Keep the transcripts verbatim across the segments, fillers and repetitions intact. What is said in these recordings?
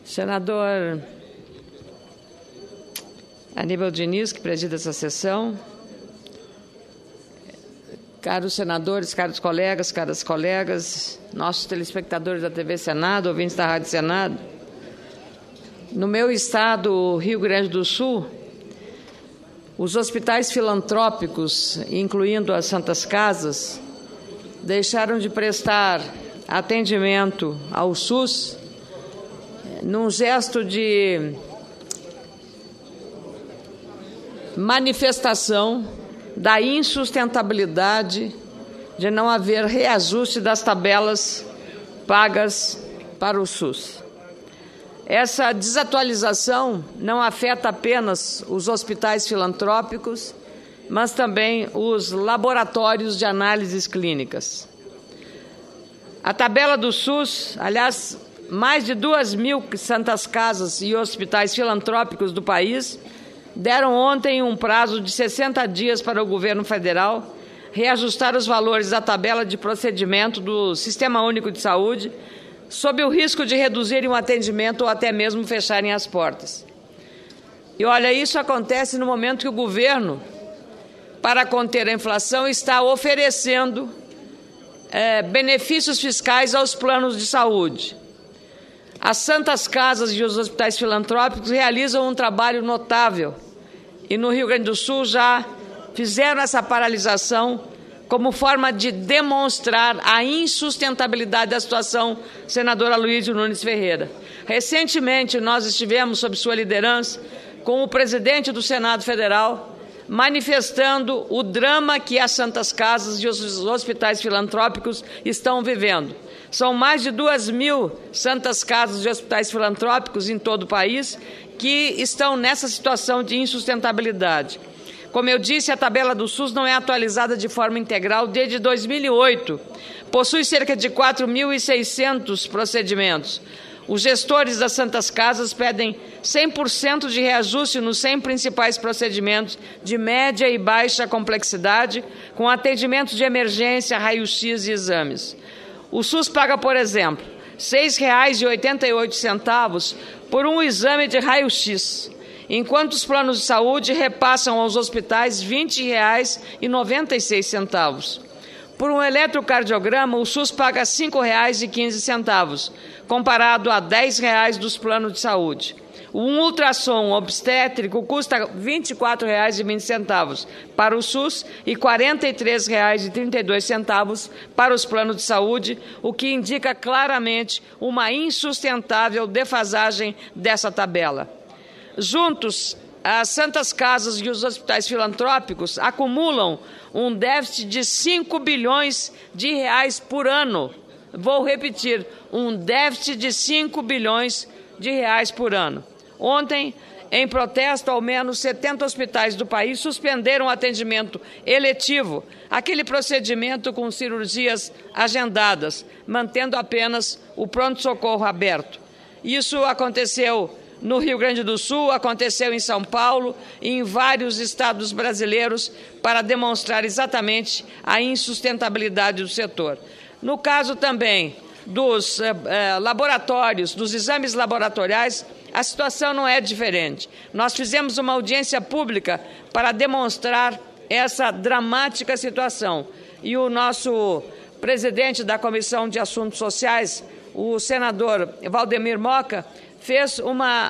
Senador Aníbal Diniz, que preside essa sessão, caros senadores, caros colegas, caras colegas, nossos telespectadores da T V Senado, ouvintes da Rádio Senado, no meu estado, Rio Grande do Sul, os hospitais filantrópicos, incluindo as Santas Casas, deixaram de prestar atendimento ao SUS num gesto de manifestação da insustentabilidade de não haver reajuste das tabelas pagas para o SUS. Essa desatualização não afeta apenas os hospitais filantrópicos, mas também os laboratórios de análises clínicas. A tabela do SUS, aliás, mais de duas mil Santas Casas e hospitais filantrópicos do país deram ontem um prazo de sessenta dias para o governo federal reajustar os valores da tabela de procedimento do Sistema Único de Saúde, sob o risco de reduzirem o atendimento ou até mesmo fecharem as portas. E olha, isso acontece no momento que o governo, para conter a inflação, está oferecendo é, benefícios fiscais aos planos de saúde. As Santas Casas e os hospitais filantrópicos realizam um trabalho notável e no Rio Grande do Sul já fizeram essa paralisação como forma de demonstrar a insustentabilidade da situação, senador Aloysio Nunes Ferreira. Recentemente, nós estivemos, sob sua liderança, com o presidente do Senado Federal, manifestando o drama que as Santas Casas e os hospitais filantrópicos estão vivendo. São mais de duas mil Santas Casas e hospitais filantrópicos em todo o país que estão nessa situação de insustentabilidade. Como eu disse, a tabela do SUS não é atualizada de forma integral desde dois mil e oito. Possui cerca de quatro mil e seiscentos procedimentos. Os gestores das Santas Casas pedem cem por cento de reajuste nos cem principais procedimentos de média e baixa complexidade, com atendimentos de emergência, raio-x e exames. O SUS paga, por exemplo, seis reais e oitenta e oito centavos por um exame de raio-x, enquanto os planos de saúde repassam aos hospitais vinte reais e noventa e seis centavos. Por um eletrocardiograma, o SUS paga cinco reais e quinze centavos, comparado a dez reais dos planos de saúde. Um ultrassom obstétrico custa vinte e quatro reais e vinte centavos para o SUS e quarenta e três reais e trinta e dois centavos para os planos de saúde, o que indica claramente uma insustentável defasagem dessa tabela. Juntos, as Santas Casas e os hospitais filantrópicos acumulam um déficit de cinco bilhões de reais por ano. Vou repetir, um déficit de cinco bilhões de reais por ano. Ontem, em protesto, ao menos setenta hospitais do país suspenderam o atendimento eletivo, aquele procedimento com cirurgias agendadas, mantendo apenas o pronto-socorro aberto. Isso aconteceu no Rio Grande do Sul, aconteceu em São Paulo e em vários estados brasileiros para demonstrar exatamente a insustentabilidade do setor. No caso também dos eh, eh, laboratórios, dos exames laboratoriais, a situação não é diferente. Nós fizemos uma audiência pública para demonstrar essa dramática situação. E o nosso presidente da Comissão de Assuntos Sociais, o senador Valdemir Moca, fez uma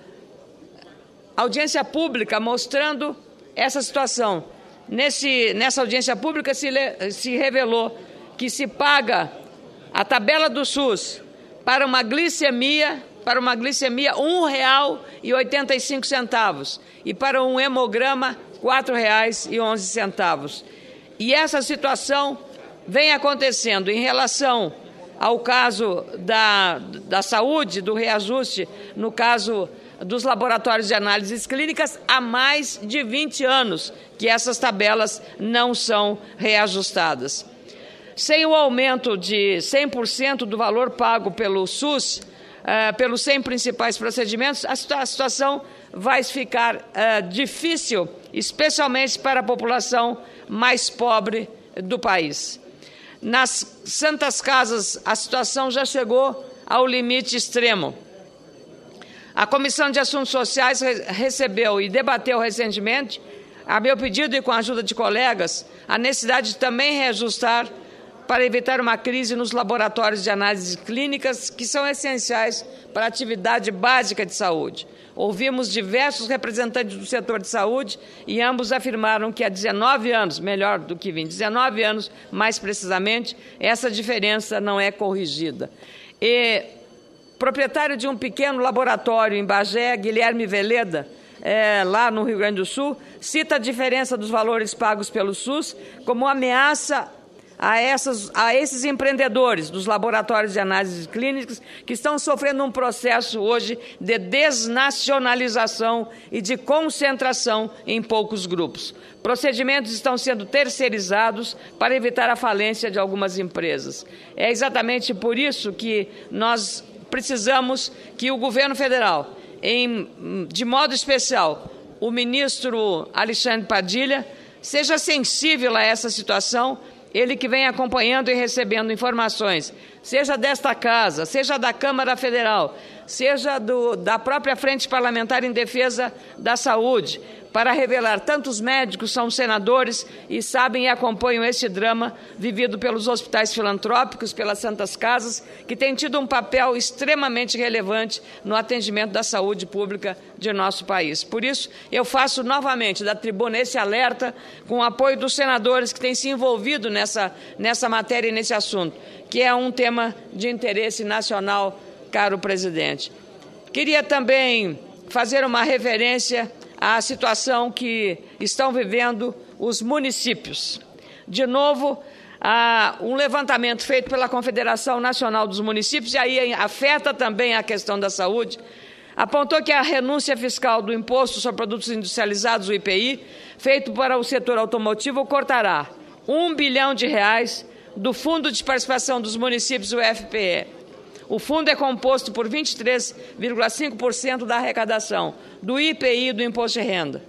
audiência pública mostrando essa situação. Nesse, nessa audiência pública se, se revelou que se paga a tabela do SUS para uma glicemia, para uma glicemia um real e oitenta e cinco centavos e para um hemograma quatro reais e onze centavos. E essa situação vem acontecendo em relação ao caso da, da saúde, do reajuste, no caso dos laboratórios de análises clínicas, há mais de vinte anos que essas tabelas não são reajustadas. Sem o aumento de cem por cento do valor pago pelo SUS, uh, pelos cem principais procedimentos, a, situa- a situação vai ficar uh, difícil, especialmente para a população mais pobre do país. Nas Santas Casas, a situação já chegou ao limite extremo. A Comissão de Assuntos Sociais recebeu e debateu recentemente, a meu pedido e com a ajuda de colegas, a necessidade de também reajustar para evitar uma crise nos laboratórios de análises clínicas, que são essenciais para a atividade básica de saúde. Ouvimos diversos representantes do setor de saúde e ambos afirmaram que há dezenove anos, melhor do que vinte, dezenove anos mais precisamente, essa diferença não é corrigida. E proprietário de um pequeno laboratório em Bagé, Guilherme Veleda, é, lá no Rio Grande do Sul, cita a diferença dos valores pagos pelo SUS como ameaça a, essas, a esses empreendedores dos laboratórios de análises clínicas que estão sofrendo um processo hoje de desnacionalização e de concentração em poucos grupos. Procedimentos estão sendo terceirizados para evitar a falência de algumas empresas. É exatamente por isso que nós precisamos que o governo federal, em, de modo especial, o ministro Alexandre Padilha, seja sensível a essa situação, ele que vem acompanhando e recebendo informações, seja desta Casa, seja da Câmara Federal, seja do, da própria Frente Parlamentar em Defesa da Saúde, para revelar tantos médicos são senadores e sabem e acompanham esse drama vivido pelos hospitais filantrópicos, pelas Santas Casas, que têm tido um papel extremamente relevante no atendimento da saúde pública de nosso país. Por isso, eu faço novamente da tribuna esse alerta com o apoio dos senadores que têm se envolvido nessa, nessa matéria e nesse assunto, que é um tema de interesse nacional, caro presidente. Queria também fazer uma referência à situação que estão vivendo os municípios. De novo, há um levantamento feito pela Confederação Nacional dos Municípios, e aí afeta também a questão da saúde, apontou que a renúncia fiscal do Imposto sobre Produtos Industrializados, o I P I, feito para o setor automotivo, cortará um bilhão de reais do Fundo de Participação dos Municípios, o F P E. O fundo é composto por vinte e três vírgula cinco por cento da arrecadação do I P I e do Imposto de Renda.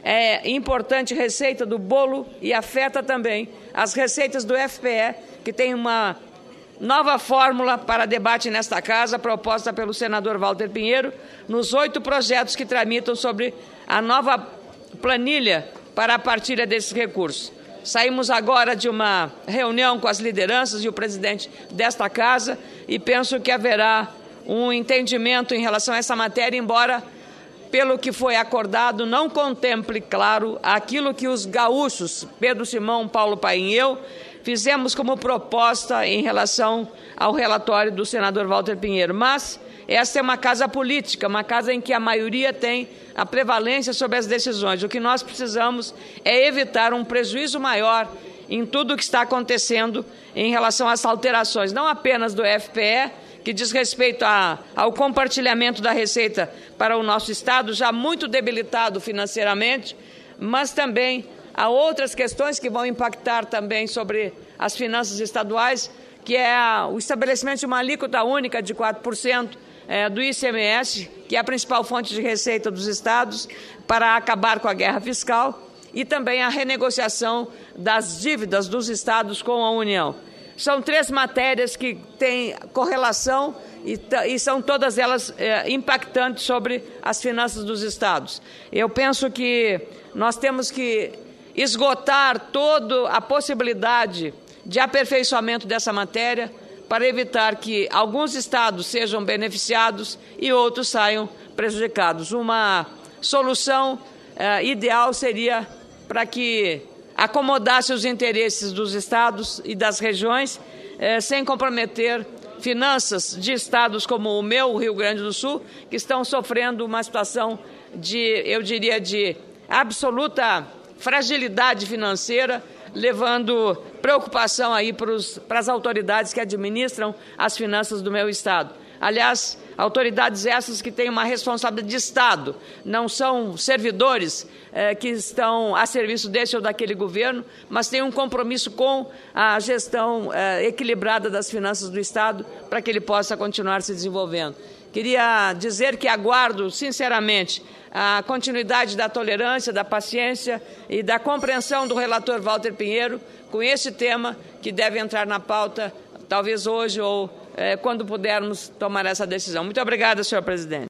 É importante receita do bolo e afeta também as receitas do F P E, que tem uma nova fórmula para debate nesta Casa, proposta pelo senador Walter Pinheiro, nos oito projetos que tramitam sobre a nova planilha para a partilha desses recursos. Saímos agora de uma reunião com as lideranças e o presidente desta Casa e penso que haverá um entendimento em relação a essa matéria, embora, pelo que foi acordado, não contemple, claro, aquilo que os gaúchos, Pedro Simão, Paulo Paim e eu, fizemos como proposta em relação ao relatório do senador Walter Pinheiro. Mas essa é uma casa política, uma casa em que a maioria tem a prevalência sobre as decisões. O que nós precisamos é evitar um prejuízo maior em tudo o que está acontecendo em relação às alterações, não apenas do F P E, que diz respeito a, ao compartilhamento da receita para o nosso Estado, já muito debilitado financeiramente, mas também a outras questões que vão impactar também sobre as finanças estaduais, que é o estabelecimento de uma alíquota única de quatro por cento, É, do I C M S, que é a principal fonte de receita dos estados, para acabar com a guerra fiscal, e também a renegociação das dívidas dos estados com a União. São três matérias que têm correlação e, e são todas elas é, impactantes sobre as finanças dos estados. Eu penso que nós temos que esgotar toda a possibilidade de aperfeiçoamento dessa matéria, para evitar que alguns estados sejam beneficiados e outros saiam prejudicados. Uma solução eh, ideal seria para que acomodasse os interesses dos estados e das regiões, eh, sem comprometer finanças de estados como o meu, o Rio Grande do Sul, que estão sofrendo uma situação de, eu diria, de absoluta fragilidade financeira, levando preocupação aí para as autoridades que administram as finanças do meu Estado. Aliás, autoridades essas que têm uma responsabilidade de Estado, não são servidores eh, que estão a serviço desse ou daquele governo, mas têm um compromisso com a gestão eh, equilibrada das finanças do Estado para que ele possa continuar se desenvolvendo. Queria dizer que aguardo, sinceramente, a continuidade da tolerância, da paciência e da compreensão do relator Walter Pinheiro com esse tema que deve entrar na pauta, talvez hoje ou eh, quando pudermos tomar essa decisão. Muito obrigada, senhor presidente.